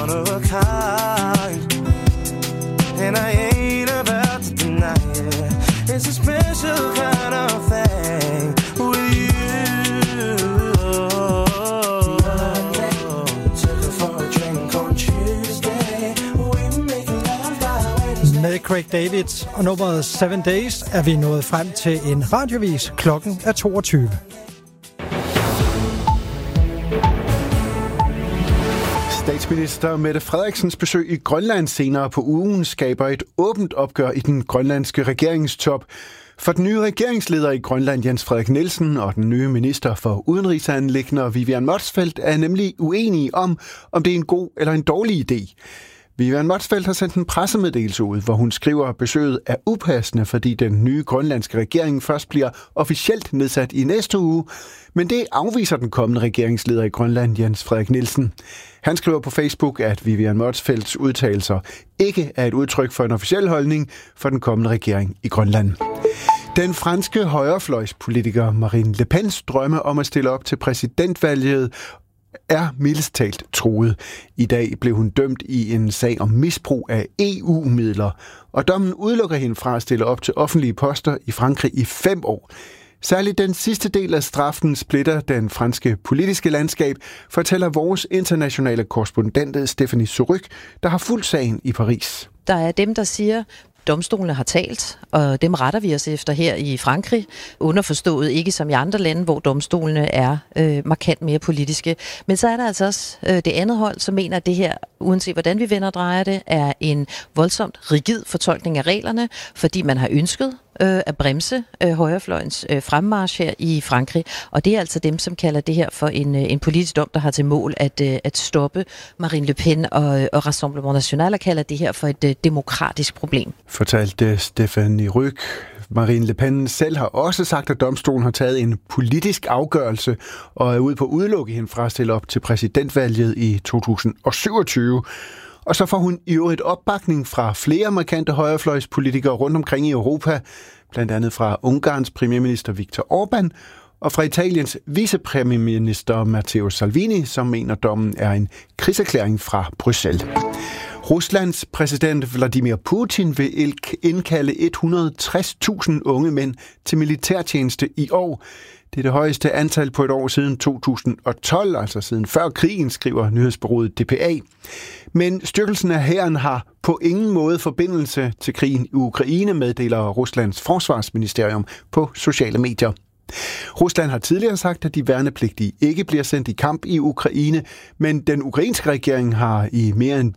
one of a kind, and I ain't about to deny it. It's a special kind of thing with you. Monday, took her for a drink on Tuesday. We making love by Wednesday. Med Craig David og nummeret 7 Days er vi nået frem til en radiovis. Klokken er 22. Statsminister Mette Frederiksens besøg i Grønland senere på ugen skaber et åbent opgør i den grønlandske regeringstop. For den nye regeringsleder i Grønland, Jens Frederik Nielsen, og den nye minister for udenrigsanliggender, Vivian Motzfeldt, er nemlig uenige om det er en god eller en dårlig idé. Vivian Motzfeldt har sendt en pressemeddelelse ud, hvor hun skriver, at besøget er upassende, fordi den nye grønlandske regering først bliver officielt nedsat i næste uge. Men det afviser den kommende regeringsleder i Grønland, Jens Frederik Nielsen. Han skriver på Facebook, at Vivian Motzfeldts udtalelser ikke er et udtryk for en officiel holdning for den kommende regering i Grønland. Den franske højrefløjspolitiker Marine Le Pens drømme om at stille op til præsidentvalget er mildest talt truet. I dag blev hun dømt i en sag om misbrug af EU-midler, og dommen udelukker hende fra at stille op til offentlige poster i Frankrig i 5 år. Særligt den sidste del af straffen splitter den franske politiske landskab, fortæller vores internationale korrespondent Stephanie Suryk, der har fulgt sagen i Paris. Der er dem, der siger, domstolene har talt, og dem retter vi os efter her i Frankrig. Underforstået ikke som i andre lande, hvor domstolene er markant mere politiske. Men så er der altså også det andet hold, som mener, at det her, uanset hvordan vi vender og drejer det, er en voldsomt rigid fortolkning af reglerne, fordi man har ønsket at bremse højrefløjens fremmarch her i Frankrig. Og det er altså dem, som kalder det her for en politisk dom, der har til mål at stoppe Marine Le Pen og Rassemblement National, og kalder det her for et demokratisk problem. Fortalte Stephanie Ryk. Marine Le Pen selv har også sagt, at domstolen har taget en politisk afgørelse og er ude på at udelukke hende fra at stille op til præsidentvalget i 2027. Og så får hun i øvrigt opbakning fra flere markante højrefløjspolitikere rundt omkring i Europa, blandt andet fra Ungarns premierminister Viktor Orbán og fra Italiens vicepremierminister Matteo Salvini, som mener, at dommen er en krigserklæring fra Bruxelles. Ruslands præsident Vladimir Putin vil indkalde 160.000 unge mænd til militærtjeneste i år. Det er det højeste antal på et år siden 2012, altså siden før krigen, skriver nyhedsbureauet DPA. Men styrkelsen af hæren har på ingen måde forbindelse til krigen i Ukraine, meddeler Ruslands forsvarsministerium på sociale medier. Rusland har tidligere sagt, at de værnepligtige ikke bliver sendt i kamp i Ukraine, men den ukrainske regering har i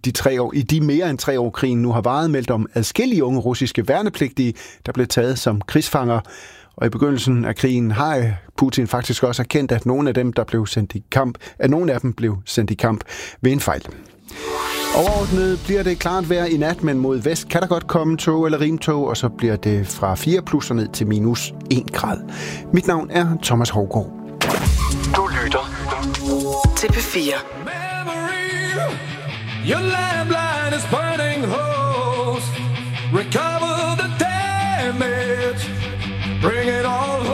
de mere end 3 år krigen nu har varet meldt om adskillige unge russiske værnepligtige, der blev taget som krigsfanger. Og i begyndelsen af krigen har Putin faktisk også erkendt, at nogle af dem, der blev sendt i kamp, blev sendt i kamp ved en fejl. Overordnet bliver det klart vejr i nat, men mod vest kan der godt komme tog eller rimtog, og så bliver det fra 4 plus og ned til minus 1 grad. Mit navn er Thomas Hougaard. Du lytter til P4. Your landline is burning hose. Recover the damage. Bring it all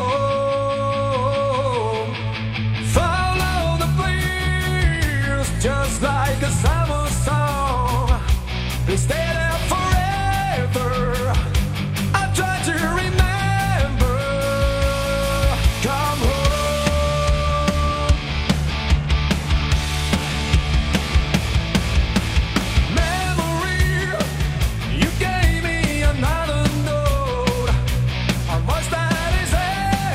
home. Follow the flames, just like a summer song. They stay there forever. I try to remember. Come home. Memory, you gave me another note. How much that is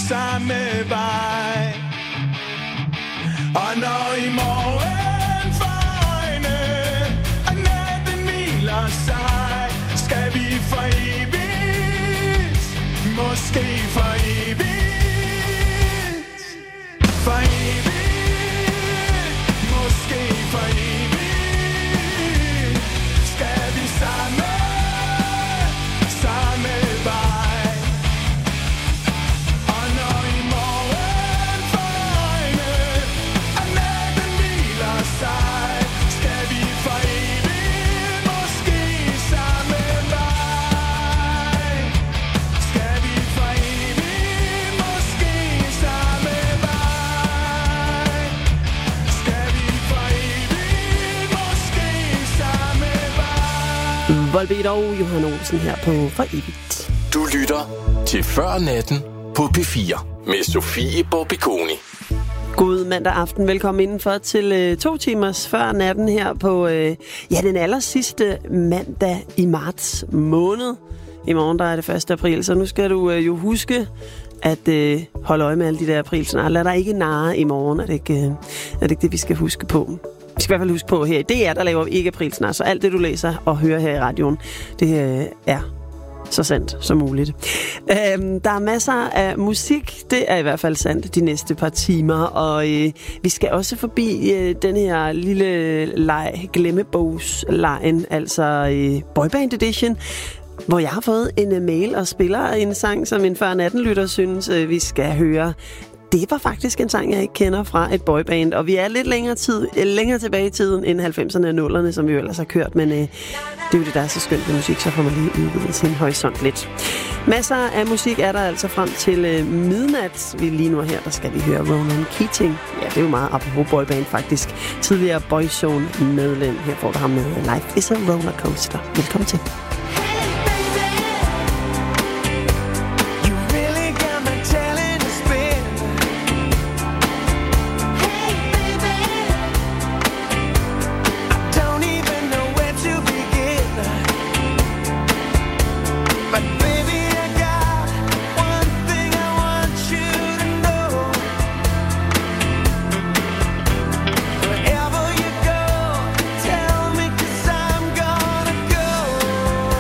samme vej. Og når i morgen for øjne, og natten hviler sig, skal vi for evigt, måske for evigt, for evigt, måske for evigt, skal vi samme vej. Og når i morgen for øjne, og natten hviler sig, skal vi for evigt, måske samme vej. Skal vi for evigt, måske samme vej. Skal vi for evigt, måske samme vej. Volbeat og Johan Olsen her på For Evigt. Du lytter til Før Natten på P4 med Sofie Borbiconi. God mandag aften. Velkommen indenfor til 2 timers Før Natten her på den aller sidste mandag i marts måned. I morgen der er det 1. april, så nu skal du jo huske at holde øje med alle de der aprilsnare. Lad dig ikke narre i morgen, er det ikke det, vi skal huske på. Vi skal i hvert fald huske på her i DR, der laver vi ikke aprilsnar, så alt det, du læser og hører her i radioen, det er så sandt som muligt. Der er masser af musik, det er i hvert fald sandt de næste par timer, og vi skal også forbi den her lille leg, glemmebogslejen, altså Boyband Edition, hvor jeg har fået en mail og spiller en sang, som en Før Natten-lytter synes, vi skal høre. Det var faktisk en sang, jeg ikke kender fra et boyband, og vi er lidt længere tilbage i tiden end 90'erne og 0'erne, som vi jo ellers har kørt, men det er jo det, der er så skønt ved musik, så får man lige udvidet sin horisont lidt. Masser af musik er der altså frem til midnat. Lige nu her, der skal vi høre Ronan Keating. Ja, det er jo meget apropos boyband faktisk. Tidligere Boyzone medlem. Her får du ham med Life is a Rollercoaster. Velkommen til. Wherever you go, tell me 'cause I'm gonna go.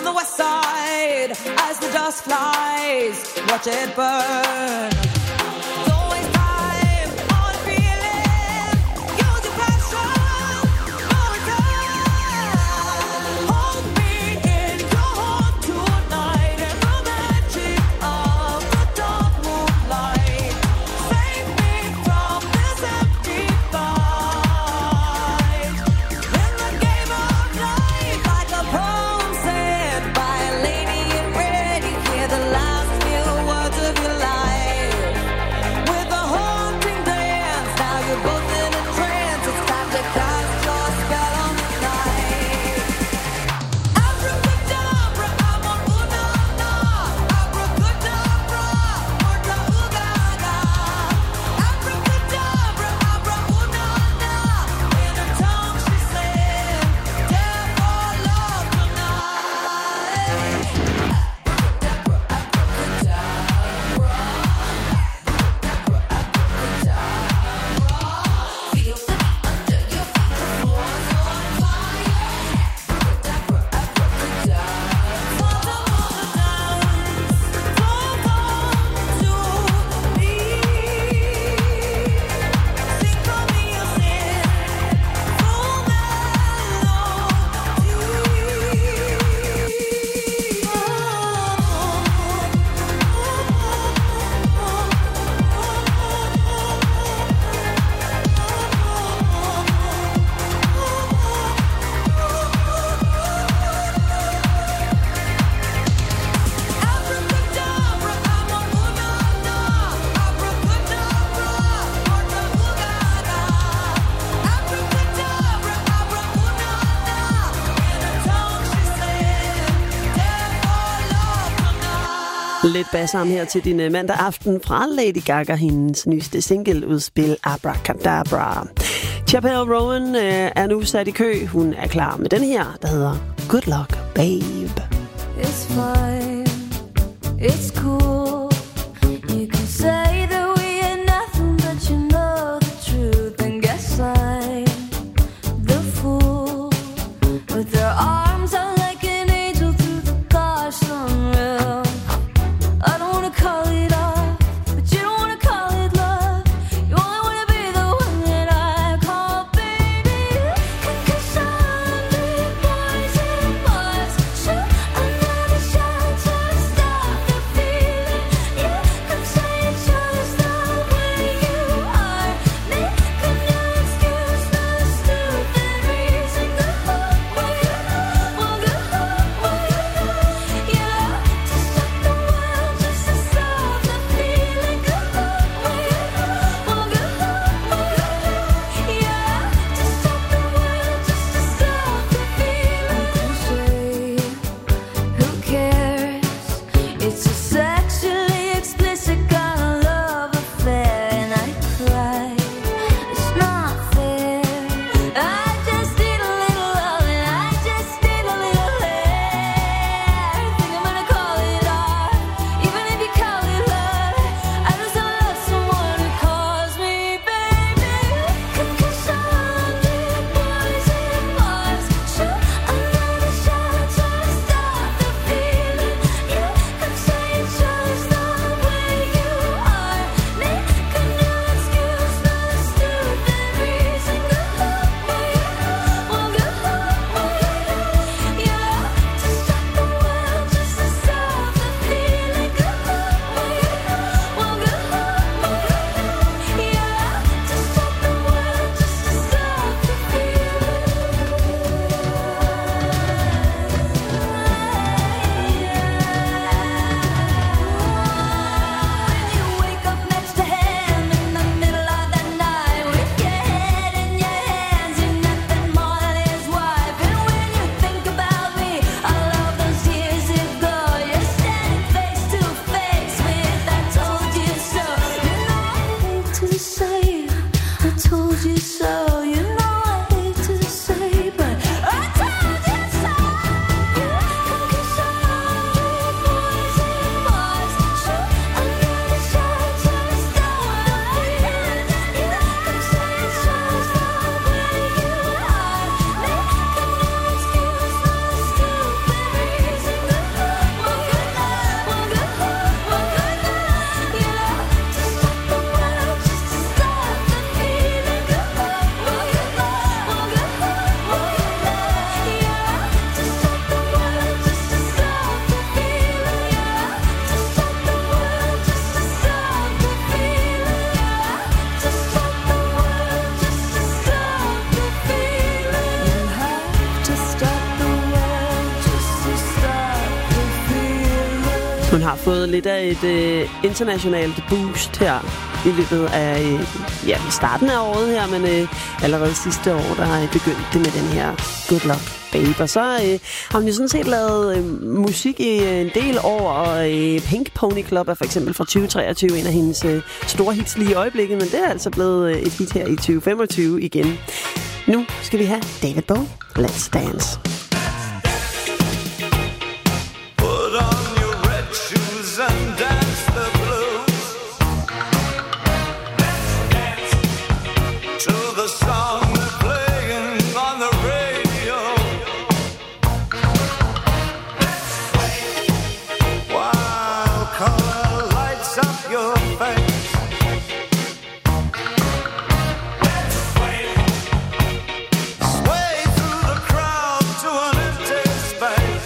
on the west side as the dust flies. Watch it burn. Don't waste time on feeling. Use your passion. No return. Hold me in your heart tonight in the magic of the dark moonlight. Save me from this empty fight. In the game of life, like a poem said by a lady in red, you hear the last few words of your life. With a haunting dance, now you're both in a trance. It's time to cast your spell on the night. Abracadabra, I'm on Unana. Abracadabra, Murta Ugaga. Abracadabra, Abra Unana. In her tongue she said, "Death or love tonight." Lidt bassarm her til din mandag aften fra Lady Gaga, hendes nyeste single-udspil Abracadabra. Chappell Rowan er nu sat i kø. Hun er klar med den her, der hedder Good Luck, Babe. It's fine, it's cool. You can say that we are nothing, but you know the truth. And guess I'm the fool with their arms out like an angel through the gosh unreal. I don't wanna call it off, but you don't wanna call it love. You only wanna be the one that I call baby. 'Cause I'm big boys and boys, shoot another shot to stop the feeling. Hun har fået lidt af et internationalt boost her i løbet af starten af året her, men allerede sidste år, der begyndte det med den her Good Luck Babe. Og så har hun jo sådan set lavet musik i en del år, og Pink Pony Club er for eksempel fra 2023 en af hendes store hits lige i øjeblikket, men det er altså blevet et hit her i 2025 igen. Nu skal vi have David Bowie, Let's Dance. And dance the blues. To the song they're playing on the radio. While color lights up your face. Sway through the crowd to an empty space.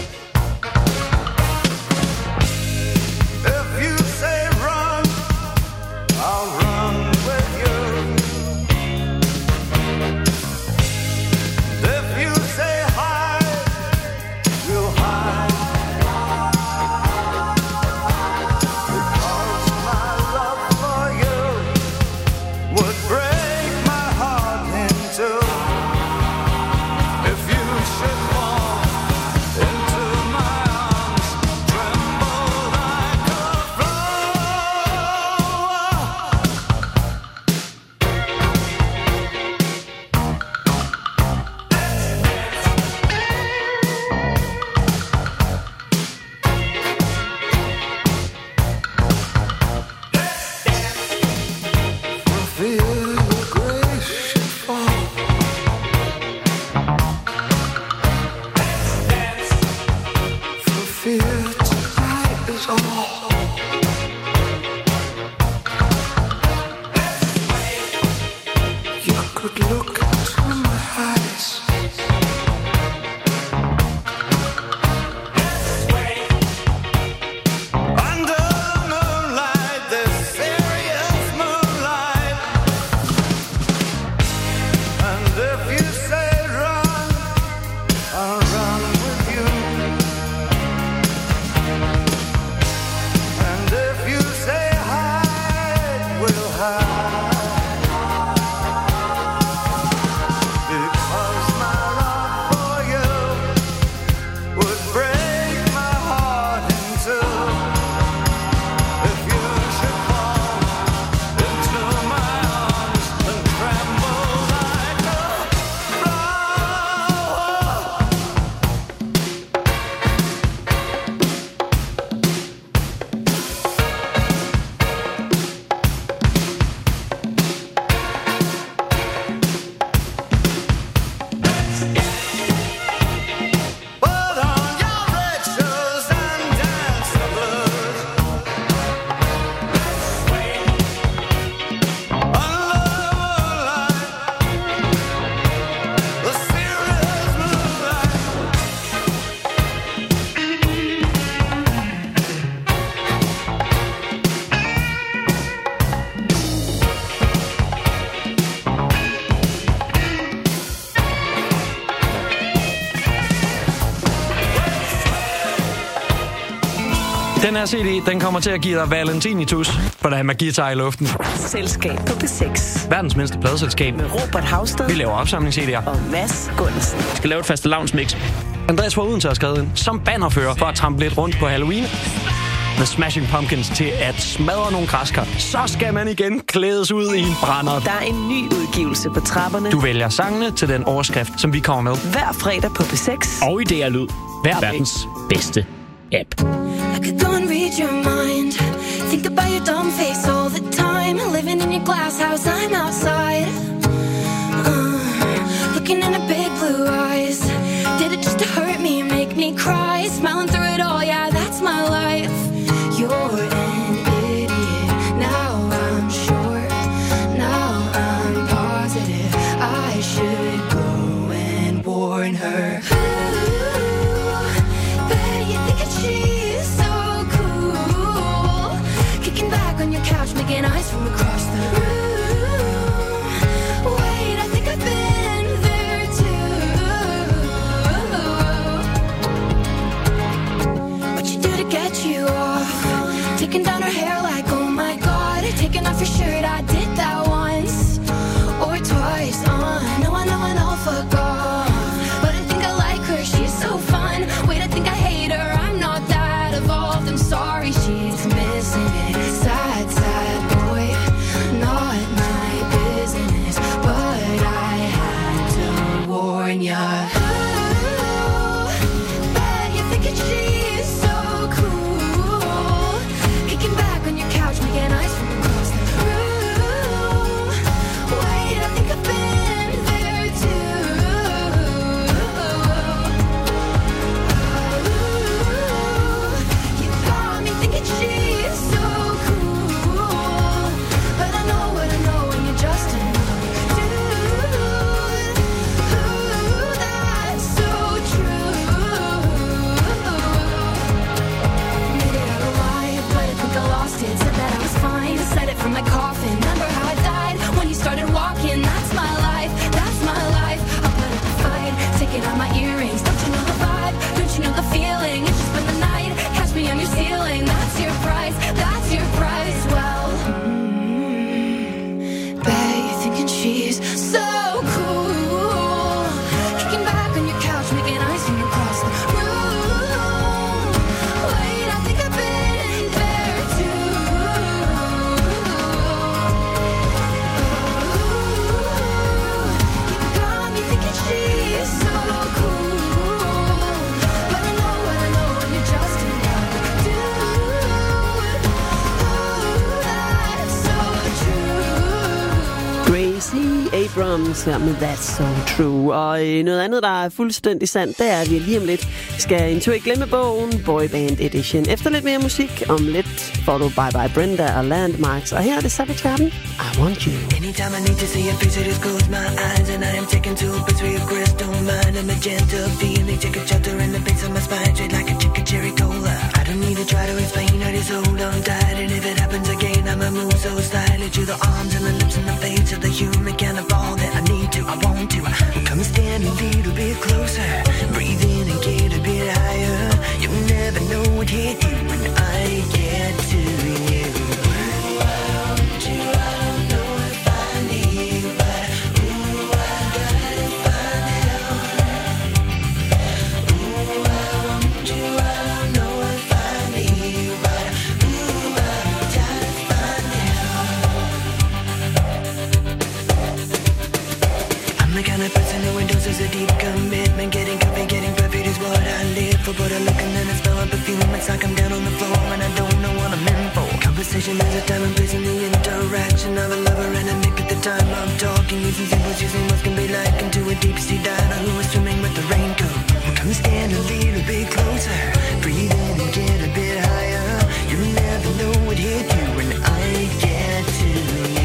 Den her CD, den kommer til at give dig valentinitus, for der er magitar i luften. Selskab på P6. Verdens mindste pladeselskab. Med Robert Hausted. Vi laver opsamlings-CD'er. Og Mads Gundersen. Vi skal lave et fastelavnsmix. Andreas fra Odense har skrevet ind som bannerfører for at trampe lidt rundt på Halloween. The Smashing Pumpkins til at smadre nogle græskar. Så skal man igen klædes ud i en brænder. Der er en ny udgivelse på trapperne. Du vælger sangene til den overskrift, som vi kommer med. Hver fredag på P6. Og i DR Lyd. Verdens bedste app. I could go and read your mind. Think about your dumb face all the time. Living in your glass house, I'm outside. Looking into big blue eyes. Did it just to hurt me and make me cry? Smiling through it all, yeah, that's my life. You're an idiot. Now I'm sure. Now I'm positive. I should go and warn her. Making eyes from across the room. Wait, I think I've been there too. What you do to get you off? you're. Bet you're thinking she's so cool. Kicking back on your couch, making eyes from across the room. Wait, I think I've been there too. You got me thinking she's so cool. But I know what I know when you're just another dude. That's so true. Maybe I lied, but I think I lost it. Said that I was fine, said it from my coffin. Remember how I died when you started walking? That's my life, that's my life. I'll put up a fight, taking out my earrings. Don't you know the vibe? Don't you know the feeling? It's just been the night, catch me on your ceiling. That's your price, that's your price. Well, bet you're thinking she's so cool. Kicking back on your couch, making eyes from across the room. Wait, I think I've been there too. You got me thinking she's so cool. But I know what I know when you're just another dude. That's so true. Gracie Abrams her med That's So True. Og noget andet, der er fuldstændig sandt, det er, at vi lige om lidt skal en tur i glemmebogen Boyband Edition. Efter lidt mere musik om lidt får du Bye Bye Brenda og Landmarks. Og her er det Savage Garden, I Want You. Anytime I need to see your face, I just close my eyes and I am taken to a between your crystal mind. A magenta feeling, take a shelter in the base of my spine, straight like a chicken cherry cola. I don't need to try to explain, I just hold on tight. And if it happens again, I'ma move so slightly to the arms and the lips and the face of the human kind of all that I need to, I want to. Come stand a little bit closer, breathe in and get a bit higher. You never know what hit you when I get to you. The kind of person who endorses a deep commitment. Getting comfy, getting perfect is what I live for. But I look and then I smell a perfume. It's like I'm down on the floor and I don't know what I'm in for. Conversation is a time and place in the interaction of a lover and a nick at the time I'm talking. Using symbols, using what can be like into a deep sea diver who is swimming with the raincoat. Come stand a little bit closer, breathe in and get a bit higher. You never know what hit you when I get to you.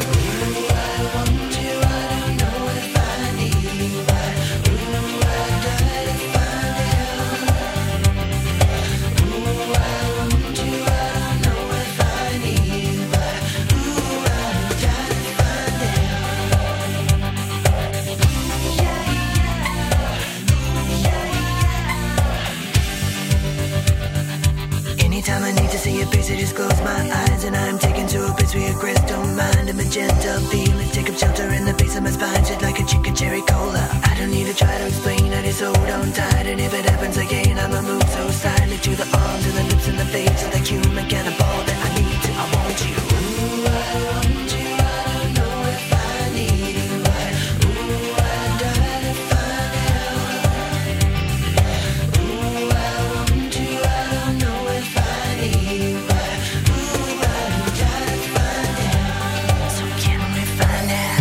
Anytime I need to see your face, I just close my eyes and I'm taken to a place where your crystal mind. A magenta feeling, take up shelter in the base of my spine, shit like a chicken cherry cola. I don't need to try to explain, I just hold on tight. And if it happens again, I'ma move so silently to the arms and the lips and the face of the human kind of all that I need to, I want you. Ooh, I want you, I don't know if I need you. Ooh, I try to find out. Ooh, I want you, I don't know if I need you. Ooh, I try to find out. So can we find out?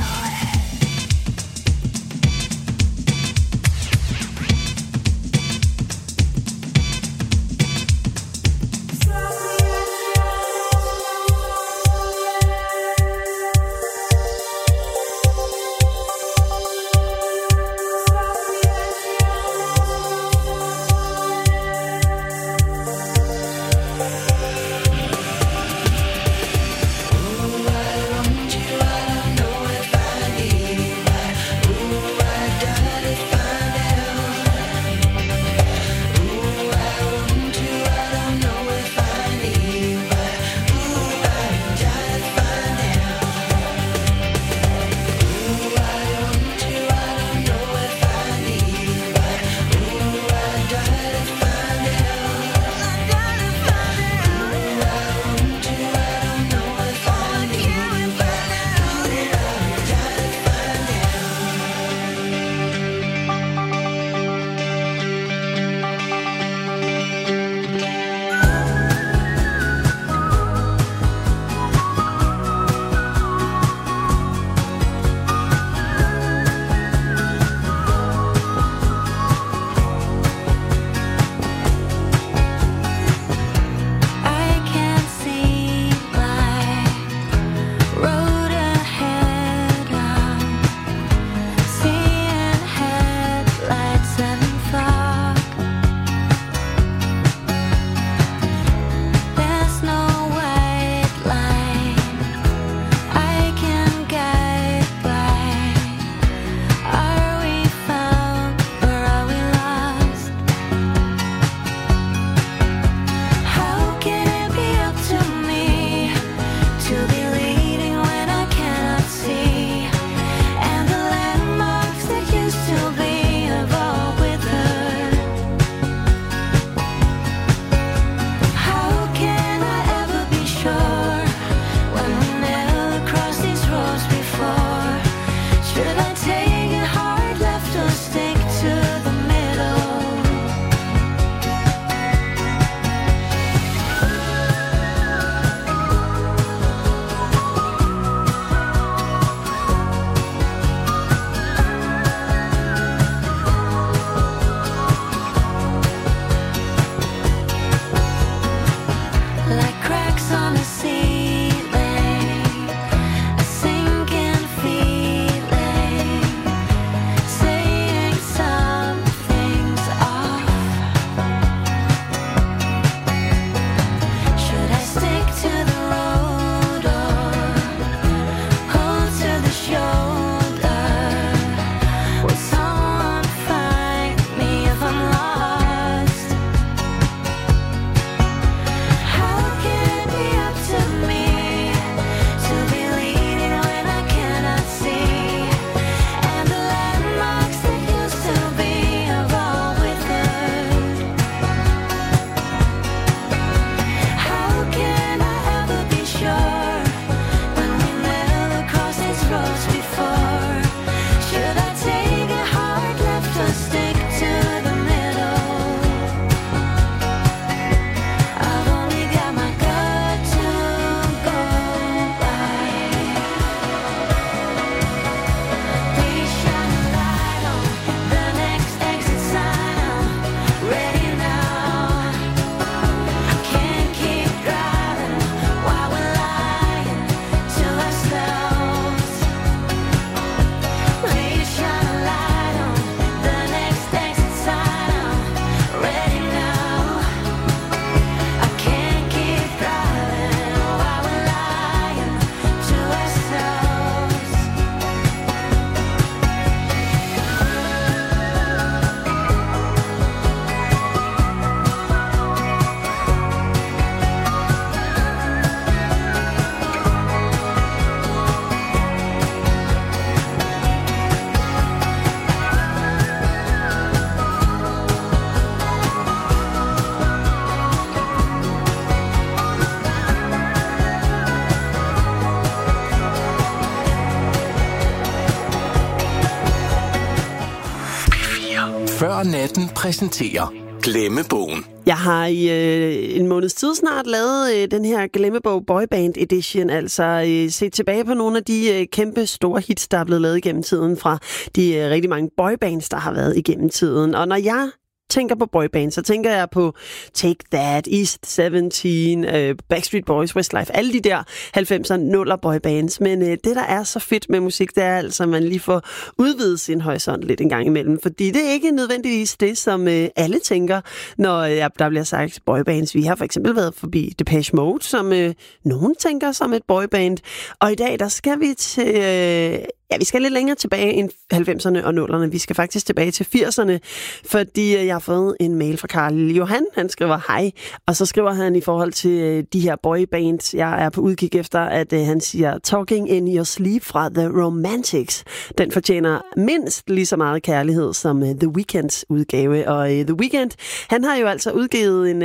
Før natten præsenterer Glemmebogen. Jeg har i en måneds tid snart lavet den her Glemmebog Boyband Edition, altså set tilbage på nogle af de kæmpe store hits, der er blevet lavet igennem tiden fra de rigtig mange boybands, der har været igennem tiden. Og når jeg tænker på boyband, så tænker jeg på Take That, East 17, Backstreet Boys, Westlife, alle de der 90'er nuller boybands. Men det, der er så fedt med musik, det er altså, at man lige får udvidet sin horisont lidt en gang imellem. Fordi det er ikke nødvendigvis det, som alle tænker, når der bliver sagt boybands. Vi har for eksempel været forbi Depeche Mode, som nogen tænker som et boyband. Og i dag, der skal vi til... vi skal lidt længere tilbage end 90'erne og 0'erne. Vi skal faktisk tilbage til 80'erne, fordi jeg har fået en mail fra Karl Johan. Han skriver hej, og så skriver han i forhold til de her boybands. Jeg er på udkig efter, at han siger Talking in Your Sleep fra The Romantics. Den fortjener mindst lige så meget kærlighed som The Weeknds udgave. Og The Weeknd, han har jo altså udgivet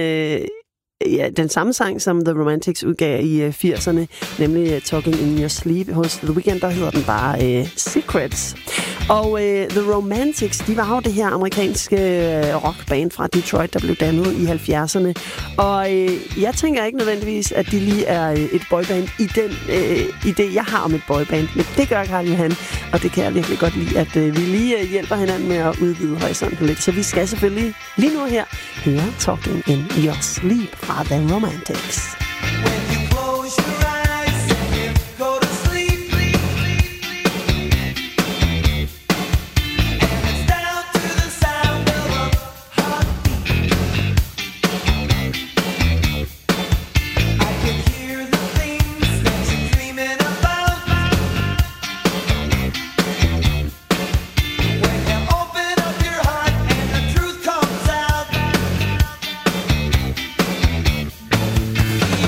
den samme sang, som The Romantics udgav i 80'erne, nemlig Talking in Your Sleep. Hos The Weeknd, der hedder den bare Secrets. Og The Romantics, de var jo det her amerikanske rockband fra Detroit, der blev dannet i 70'erne. Og jeg tænker ikke nødvendigvis, at de lige er et boyband i den idé, jeg har om et boyband. Men det gør Karl Johan, og det kan jeg virkelig godt lide, at vi lige hjælper hinanden med at udvide horisonten lidt. Så vi skal selvfølgelig lige nu her høre Talking in Your Sleep fra The Romantics. When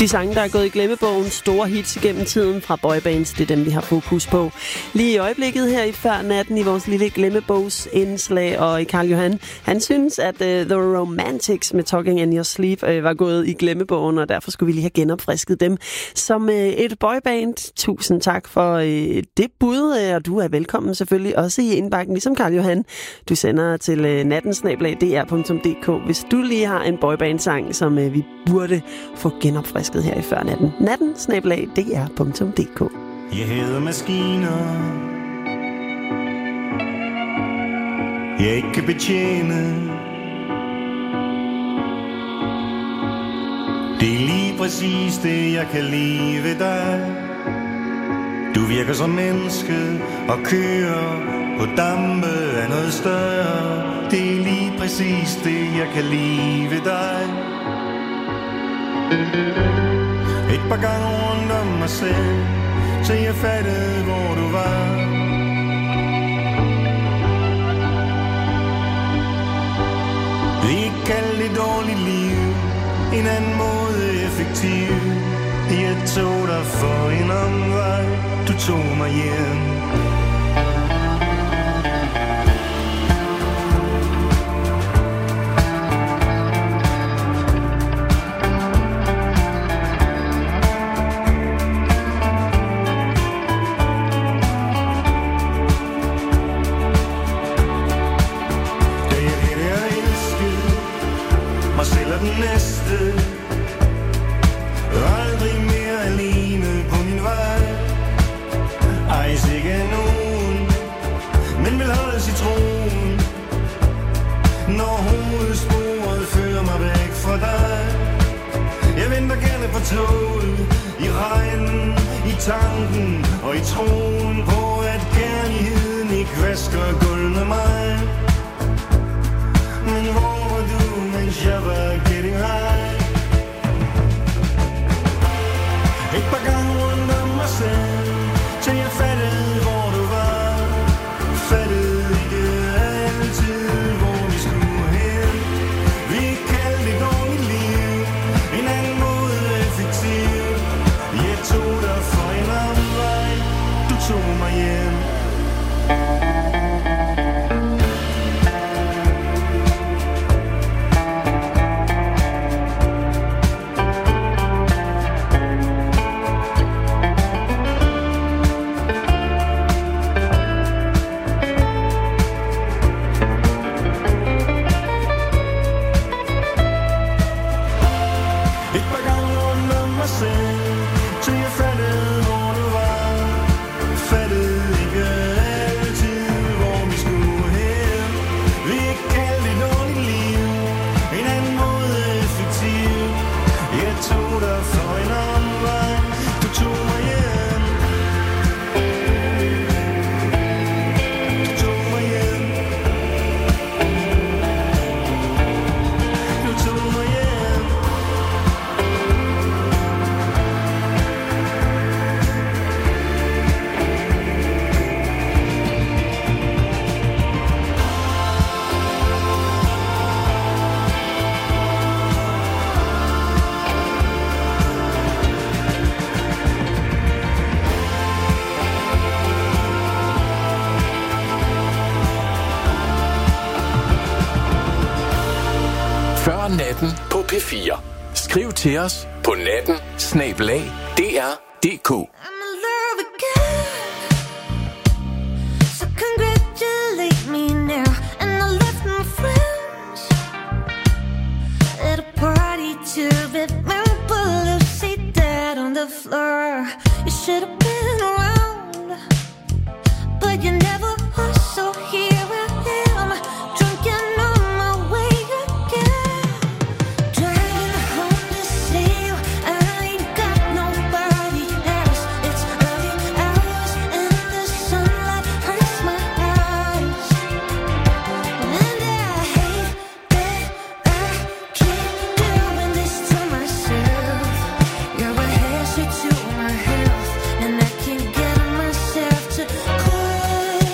sange, der er gået i glemmebogen, store hits igennem tiden fra boybands, det er dem, vi har fokus på. Lige i øjeblikket her i før natten i vores lille glemmebogsindslag, og i Karl Johan, han synes, at The Romantics med Talking in Your Sleep var gået i glemmebogen, og derfor skulle vi lige have genopfrisket dem som et boyband. Tusind tak for det bud, og du er velkommen selvfølgelig også i indbakken, ligesom Karl Johan. Du sender til natten@dr.dk, hvis du lige har en boyband-sang, som vi burde få genopfrisket her i før natten. natten@dr.dk. Jeg hader maskiner, jeg ikke kan betjene. Det er lige præcis det, jeg kan lide ved dig. Du virker som menneske og kører på dampe af noget større. Det er lige præcis det, jeg kan lide ved dig. Et par gange rundt om mig selv, så jeg fattede, hvor du var. Vi kalder det dårligt liv, en anden måde effektiv. Jeg tog dig for en omvej, du tog mig hjem. Tanken og i troen på, at kærligheden ikke vasker gulv med mig. Men hvor var du, mens jeg var getting high? Et par gange rundt om mig selv, til jeg fattede, hvor du var. Fattede ikke altid, hvor vi skulle hen. Vi kaldte det dårligt liv, en anden måde effektiv. Jeg tog dig for en omvej, du tog mig hjem. Et par gange rundt om mig selv, til jeg fattede, hvor du var. Fattede ikke altid, hvor vi skulle hen. Vi kaldte det dårligt liv, en anden måde effektiv. Jeg tog dig for en omvej, du tog mig hjem. Du tog mig hjem. Du tog mig hjem. Før natten på P4. Skriv til os på natten@dr.dk. So congratulate me now. And I left my friends at a party to remember to see that on the floor. You should have been around, but you never was, so here I am, drunk and on my way again. Driving home to see you, I ain't got nobody else. It's early hours and the sunlight hurts my eyes. And I hate that I keep doing this to myself. You're a hazard to my health, and I can't get myself to quit.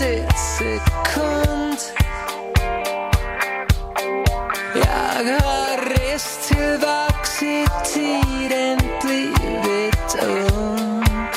et sekund. Jeg har rest til voks i tiden blivet ung.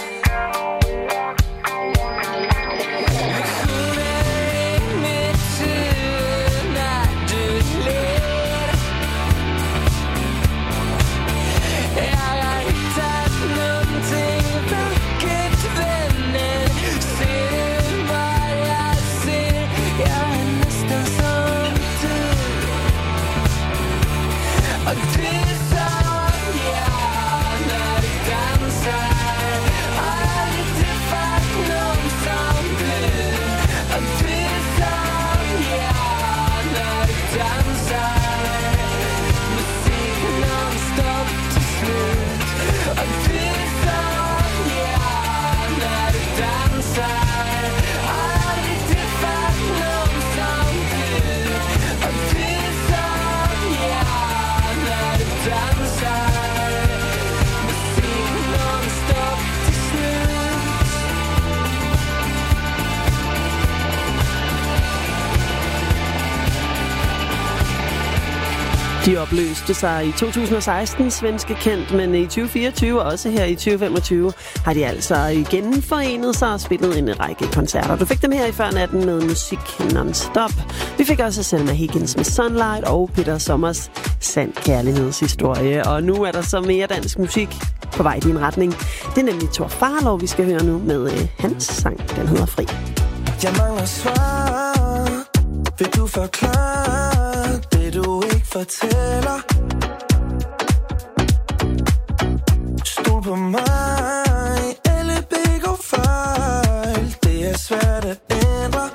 De opløste sig i 2016, svenske kendt, men i 2024 og også her i 2025 har de altså igen forenet sig og spillet en række koncerter. Du fik dem her i før natten med musik non-stop. Vi fik også Selma Higgins med Sunlight og Peter Sommers Sand kærlighedshistorie. Og nu er der så mere dansk musik på vej i din retning. Det er nemlig Thor Farlov, vi skal høre nu med hans sang. Den hedder Fri. Jeg mangler svar. Vil du forklare det, du ikke fortæller? Stol på mig, alle begår fejl. Det er svært at ændre.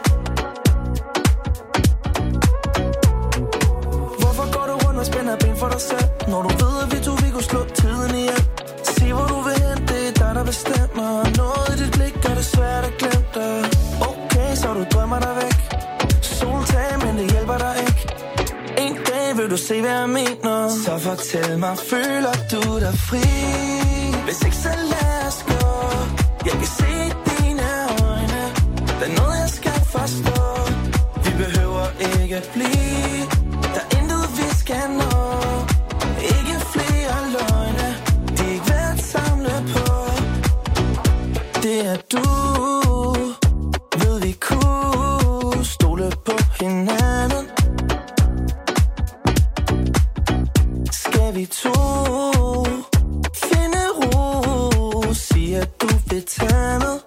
Hvorfor går du rundt og spænder ben for dig selv, når du ved, at vi to vi kunne slå tiden ihjel? Sig hvor du vil hen, det er dig der bestemmer. Noget i dit blik gør det svært at glemme dig. Okay, så du drømmer dig væk. Soltag, men det hjælper dig ikke. En dag vil du se, hvad jeg mener. Så fortæl mig, føler du dig fri? Hvis ikke, så lad os gå. Jeg kan se dine øjne. Der er noget, jeg skal forstå. Vi behøver ikke at blive. Der er intet, vi skal nå. Ikke flere løgne. De er ikke værd at samle på. Det er du. Ved vi kunne stole på hinanden? Skal vi to finde ro? Sig at du vil tage med.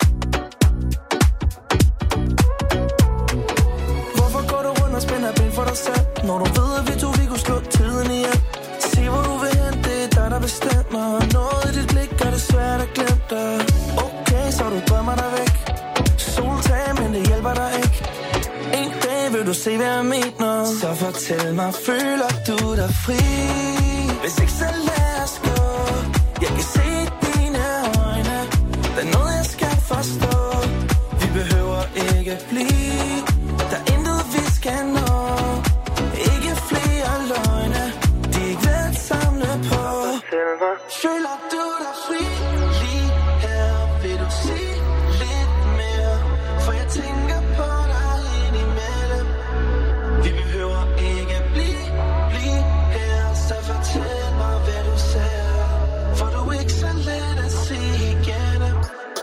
Hvorfor går du rundt og spænder ben for dig selv, når du ved at vi to vi kunne slå tiden ihjel? Sig hvor du vil hen, det er dig der bestemmer. Noget i dit blik gør det svært at glemme dig. Okay, så du drømmer dig væk. Soltag, men det hjælper dig ikke. En dag vil du se, hvad jeg mener. Så fortæl mig, føler du dig fri? Hvis ikke, så lad os gå. Jeg kan se dine øjne. Der er noget, jeg skal forstå. Vi behøver ikke blive. Der er intet, vi skal nå. Ikke flere løgne. De er ikke værd at samle på. Føler du dig fri? Lige her vil du sige lidt mere. For jeg tænker på dig indimellem. Vi behøver ikke blive her. Så fortæl mig, hvad du ser. For du er ikke så let at se igennem.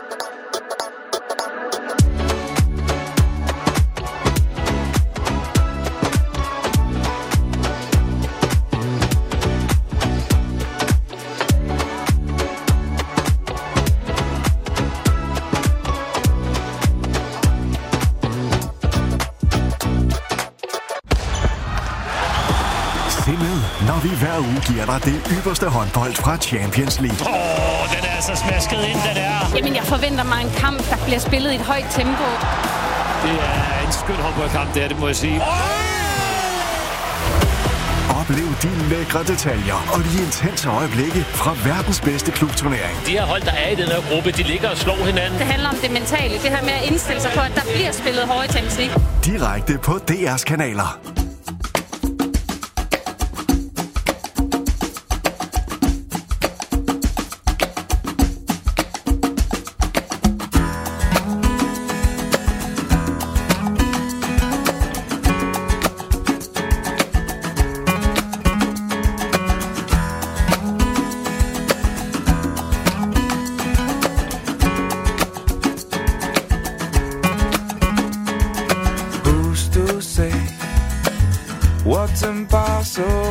Når vi hver uge giver dig det ypperste håndbold fra Champions League. Den er altså smasket ind, den er. Jamen, jeg forventer mig en kamp, der bliver spillet i et højt tempo. Det er en skøn håndboldkamp, det må jeg sige. Oplev de lækre detaljer og de intense øjeblikke fra verdens bedste klubturnering. De her hold, der er i den her gruppe, de ligger og slår hinanden. Det handler om det mentale. Det her med at indstille sig på, at der bliver spillet højt tempo. Direkte på DR's kanaler.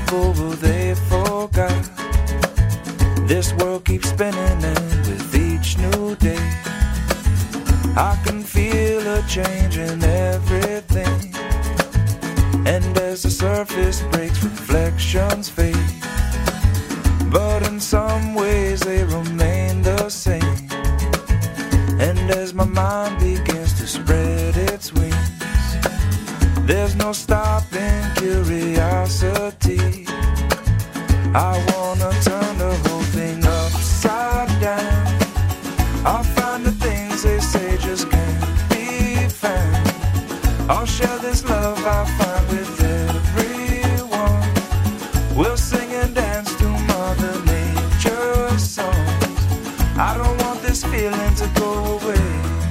people they forgot. This world keeps spinning and with each new day I can feel a change in everything. And as the surface breaks, reflections fade, but in some ways they remain the same. And as my mind begins to spread its wings, there's no stopping curiosity. I wanna turn the whole thing upside down. I'll find the things they say just can't be found. I'll share this love I find with everyone. We'll sing and dance to Mother Nature's songs. I don't want this feeling to go away.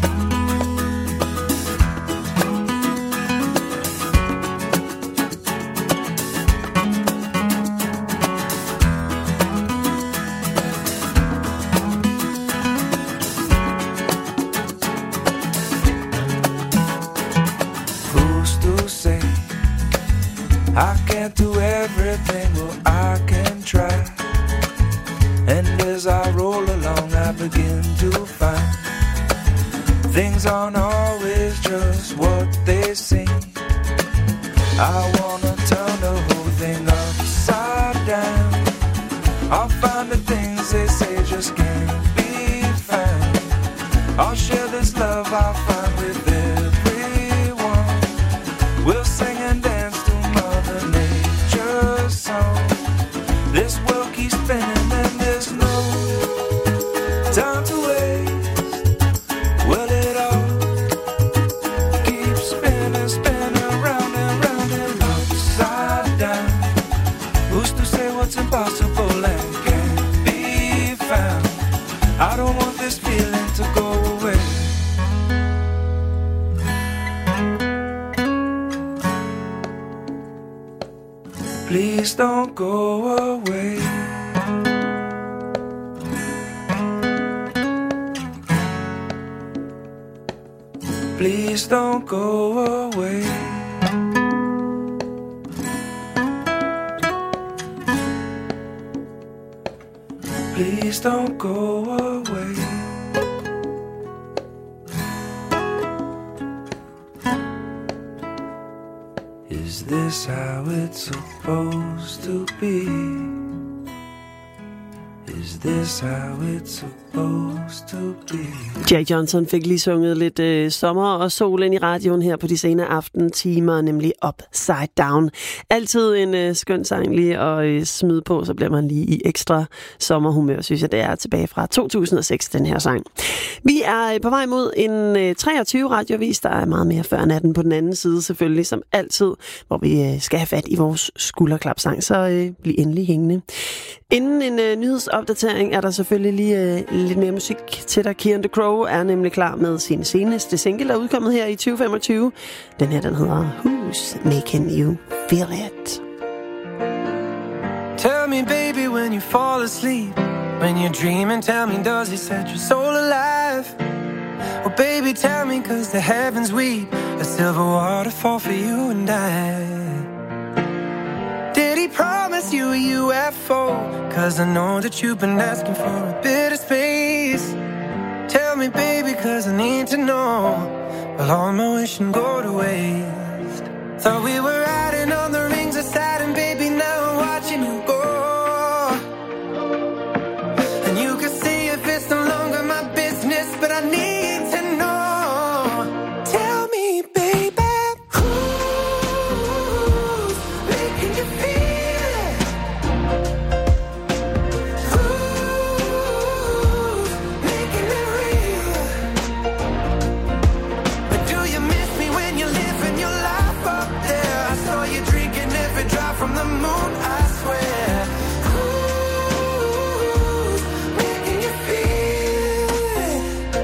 I can't do everything, well I can try. And as I roll along I begin to find things aren't always just what they seem. I wanna turn the whole thing upside down. I'll find the things they say just can't be found. I'll share this love I find with everyone. We'll sing and dance to Mother Nature's song. This world keeps spinning and there's no time to waste. Well, it all keeps spinning, spinning round and round and upside down. Who's to say what's impossible and can't be found? I don't want this feeling to go away. Please don't go away. Please don't go away. Please don't go away. Is this how it's supposed to be? Is this how it's supposed to be? Jack Johnson fik lige sunget lidt sommer og sol ind i radioen her på de senere aftentimer, nemlig Upside Down. Altid en skøn sang lige at smide på, så bliver man lige i ekstra sommerhumør, synes jeg. Det er tilbage fra 2006, den her sang. Vi er på vej mod en 23 radiovis, der er meget mere før natten på den anden side, selvfølgelig, som altid, hvor vi skal have fat i vores skulderklapsang, så bliv endelig hængende. Inden en nyhedsopdatering er der selvfølgelig lige lidt mere musik til dig. Kian The Crow er nemlig klar med sin seneste single, der er udkommet her i 2025. Den her, den hedder Who's Making You Feel It? Tell me, baby, when you fall asleep, when you're dreaming, tell me, does it set your soul alive? Oh, baby, tell me, 'cause the heavens weep, a silver waterfall for you and I. Did he promise you a UFO? 'Cause I know that you've been asking for a bit of space. Tell me, baby, 'cause I need to know, will all my wishing go to waste? Thought we were riding on the rings of Saturn, baby, now I'm watching you go. And you can see if it's no longer my business, but I need to know. Tell me, baby, who's making you feel it? Who's making it real? But do you miss me when you're living your life up there? I saw you drinking every drop from the moon, I swear. Who's making you feel it?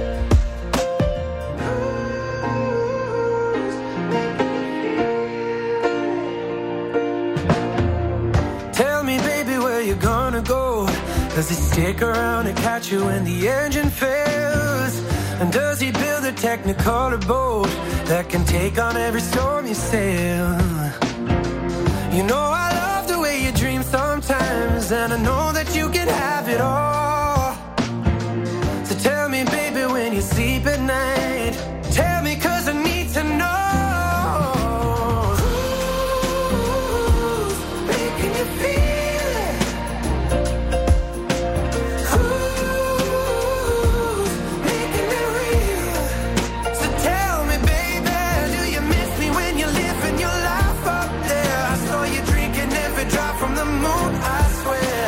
Tell me, baby, where you gonna go? Does he stick around and catch you when the engine fails? And does he build a Technicolor boat that can take on every storm you sail? You know I love the way you dream. friends, and I know that you can have it all. So tell me, baby, when you sleep at night, tell me 'cause I need to know. Who's making you feel it? Who's making it real? So tell me, baby, do you miss me when you're living your life up there? I saw you drinking every drop from the moon, I swear.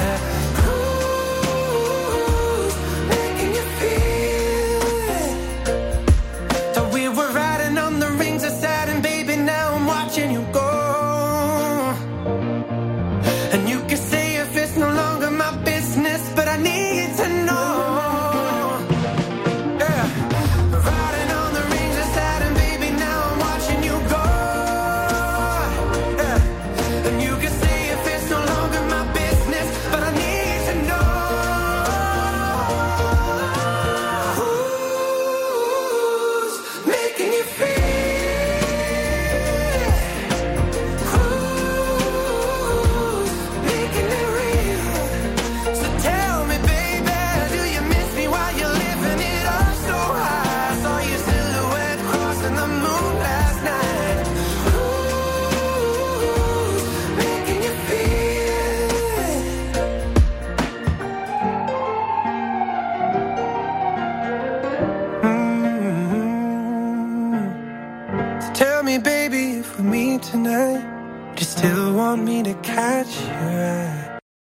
Who's making you feel it? So we were riding on the rings of Saturn, baby, now I'm watching you go. And you can say if it's no longer my business, but I need to know. Yeah. Riding on the rings of Saturn, baby, now I'm watching you go. Yeah. And you can say if it's no longer my business, but I need to know. Who's making you feel? Who's making it real? So tell me, baby, do you miss me while you're living it up so high? I saw your silhouette crossing the moon last night. Who's making you feel? So tell me, baby, if we meet tonight, do you still want me to catch your eye?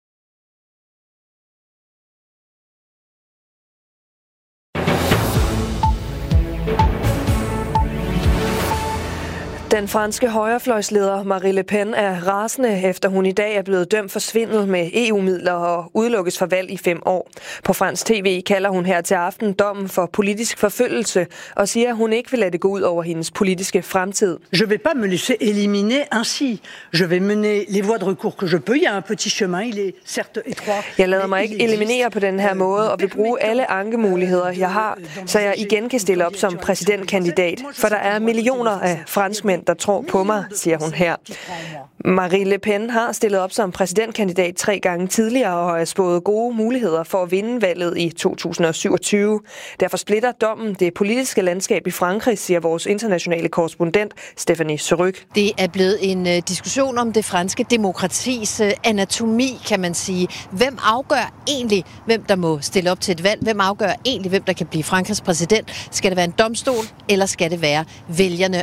Den franske højrefløjsleder Marine Le Pen er rasende, efter hun i dag er blevet dømt for svindel med EU-midler og udelukkes fra valg i 5 år. På fransk tv kalder hun her til aften dommen for politisk forfølgelse og siger, at hun ikke vil lade det gå ud over hendes politiske fremtid. Je vais pas me laisser éliminer ainsi. Je vais mener les voies de recours que je peux. Il y a un petit chemin, il est certes étroit. Jeg lader mig ikke eliminere på den her måde og vil bruge alle ankemuligheder, jeg har, så jeg igen kan stille op som præsidentkandidat. For der er millioner af franskmænd, der tror på mig, siger hun her. Marine Le Pen har stillet op som præsidentkandidat 3 gange tidligere og har spået gode muligheder for at vinde valget i 2027. Derfor splitter dommen det politiske landskab i Frankrig, siger vores internationale korrespondent Stephanie Surrugue. Det er blevet en diskussion om det franske demokratis anatomi, kan man sige. Hvem afgør egentlig, hvem der må stille op til et valg? Hvem afgør egentlig, hvem der kan blive Frankrigs præsident? Skal det være en domstol, eller skal det være vælgerne?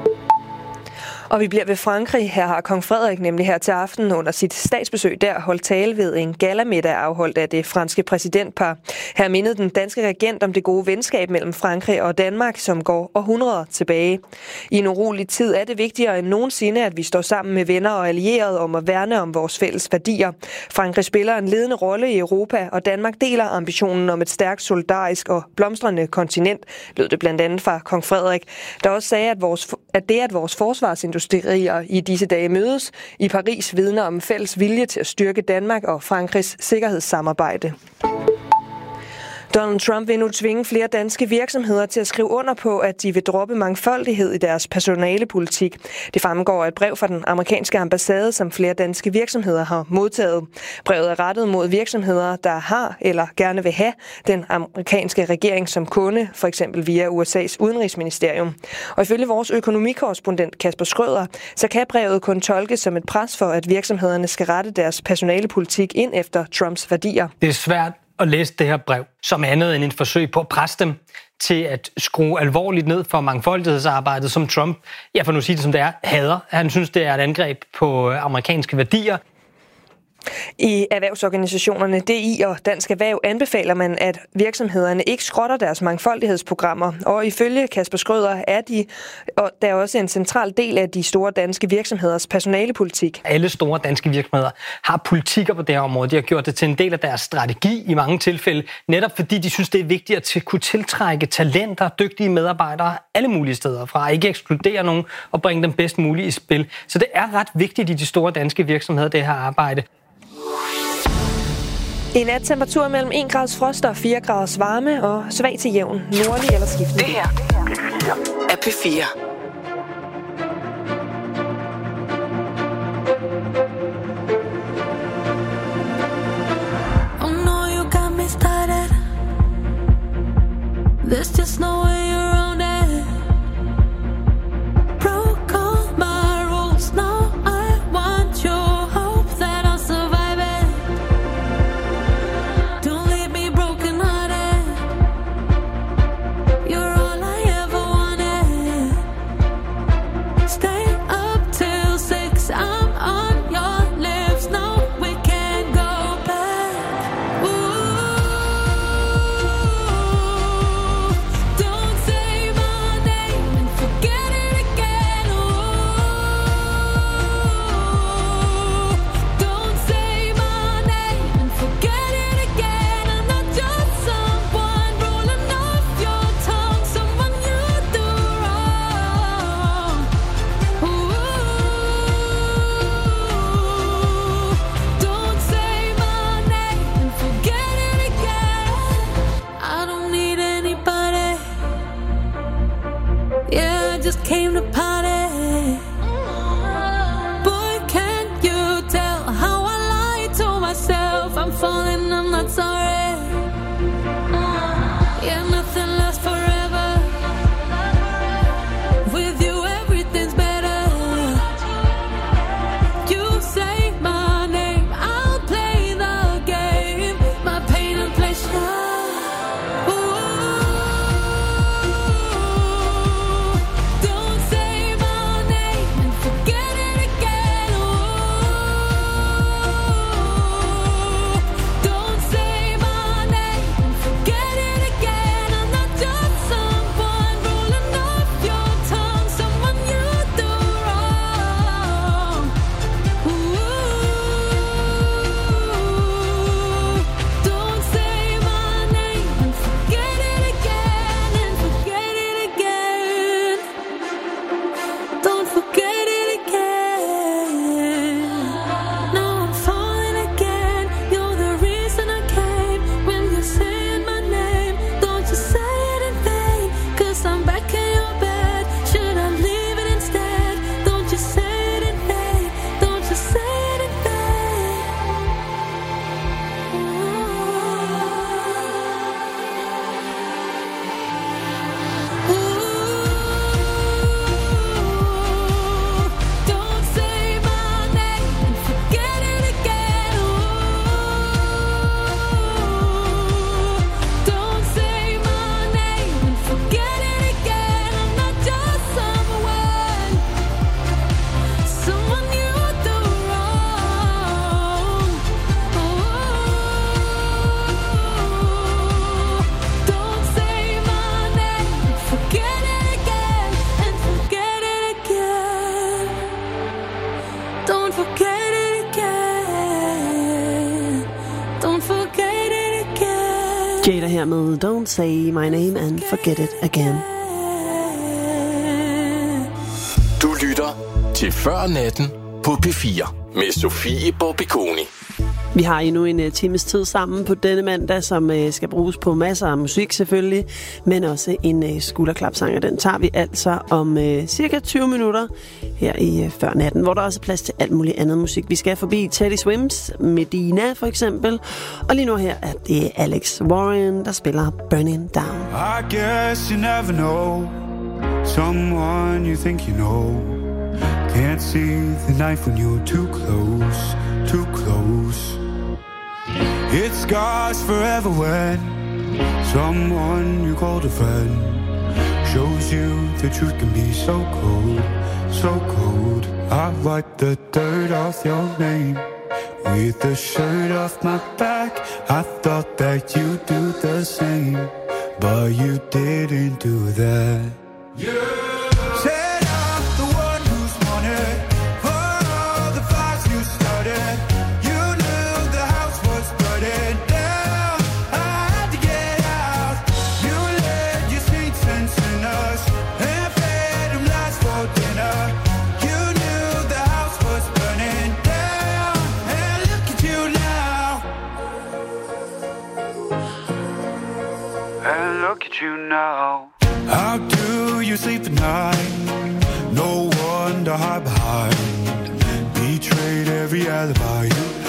Og vi bliver ved Frankrig. Her har kong Frederik nemlig her til aften under sit statsbesøg der holdt tale ved en gallamiddag afholdt af det franske præsidentpar. Her mindede den danske regent om det gode venskab mellem Frankrig og Danmark, som går århundreder tilbage. I en urolig tid er det vigtigere end nogensinde, at vi står sammen med venner og allierede om at værne om vores fælles værdier. Frankrig spiller en ledende rolle i Europa, og Danmark deler ambitionen om et stærkt, solidarisk og blomstrende kontinent, lød det blandt andet fra kong Frederik, der også sagde, at vores forsvarsindustrier i disse dage mødes i Paris vidner om fælles vilje til at styrke Danmark og Frankrigs sikkerhedssamarbejde. Donald Trump vil nu tvinge flere danske virksomheder til at skrive under på, at de vil droppe mangfoldighed i deres personalepolitik. Det fremgår af et brev fra den amerikanske ambassade, som flere danske virksomheder har modtaget. Brevet er rettet mod virksomheder, der har eller gerne vil have den amerikanske regering som kunde, for eksempel via USA's udenrigsministerium. Og ifølge vores økonomikorrespondent Kasper Schrøder, så kan brevet kun tolkes som et pres for, at virksomhederne skal rette deres personalepolitik ind efter Trumps værdier. Det er svært at læse det her brev som andet end et forsøg på at presse dem til at skrue alvorligt ned for mangfoldighedsarbejdet, som Trump, for nu sige det som det er, hader. Han synes, det er et angreb på amerikanske værdier. I erhvervsorganisationerne DI og Dansk Erhverv anbefaler man, at virksomhederne ikke skrotter deres mangfoldighedsprogrammer. Og ifølge Kasper Schrøder er der er også en central del af de store danske virksomheders personalepolitik. Alle store danske virksomheder har politikker på det her område. De har gjort det til en del af deres strategi i mange tilfælde, netop fordi de synes, det er vigtigt at kunne tiltrække talenter, dygtige medarbejdere alle mulige steder fra, ikke ekskludere nogen og bringe dem bedst muligt i spil. Så det er ret vigtigt i de store danske virksomheder, det her arbejde. I nat temperatur mellem 1 grads frost og 4 graders varme og svag til jævn, nordlig eller skiftende. Det her er P4. There's just no way around it. Broke all my rules. Now I want your hope that I'll survive it. Don't leave me broken hearted. You're all I ever wanted. Stay up till 6. I'm on your lips. No, we can't go back. Don't say my name and forget it again. Don't say my name and forget it again. I'm not just someone rolling off your tongue, someone you do wrong. Don't say my name and forget it again. I don't need anybody. Yeah, I just came to party. Boy, can't you tell how I lie to myself? I'm falling, I'm not sorry. Yeah, nothing lasts forever. With you, everything's better. You say my name, I'll play the game. My pain and pleasure. Don't say my name and forget it again. Don't say my name and forget it again. I'm not just someone rolling off your tongue, someone you do wrong. Don't say my name and forget it again and forget it again. Don't forget it again. Now I'm falling again. You're the reason I came. When you're saying my name, don't you say it in vain. 'Cause I'm back in your bed. Should I leave it instead? Don't you say it in vain. Don't you say it in vain. Don't say my name and forget it again. Don't say my name and forget it again. I'm not just someone you do wrong. Don't say my name and forget it again and forget it again. Don't forget it again. Don't forget it again. Jada her med Don't Say My Name and Forget It Again. Du lytter til Før Natten på P4 med Sofie Borbiconi. Vi har endnu en times tid sammen på denne mandag, som skal bruges på masser af musik selvfølgelig, men også en skulderklapsang, og den tager vi altså om cirka 20 minutter her i Før Natten, hvor der også er plads til alt muligt andet musik. Vi skal forbi Teddy Swims, Medina for eksempel, og lige nu her er det Alex Warren, der spiller Burning Down. I guess you never know someone you think you know. Can't see the knife when you're too close, too close. It scars forever when someone you called a friend shows you the truth can be so cold, so cold. I wipe the dirt off your name with the shirt off my back. I thought that you'd do the same, but you didn't do that. Said I'm the one who's wanted for all the fights you started. You knew the house was burning down. I had to get out. You led your sweet sense in us and fed them lies for dinner. You knew the house was burning down, and look at you now. And look at you now. How do you sleep at night? No one to hide behind. Betrayed every alibi you